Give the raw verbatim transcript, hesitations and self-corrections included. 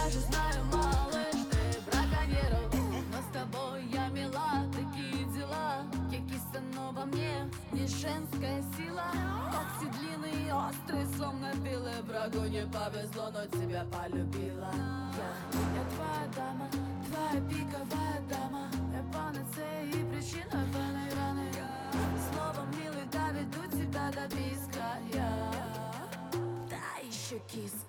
Я же знаю, малыш, ты браконьеров, но с тобой я мила, такие дела. Я кистану во мне, не женская сила. Когти длинные и острые, словно белые. Врагу не повезло, но тебя полюбила я. Я твоя дама, твоя пиковая дама. Я панацея и причина твоей раны. Словом, милый, доведу тебя до писка я. Да еще киска.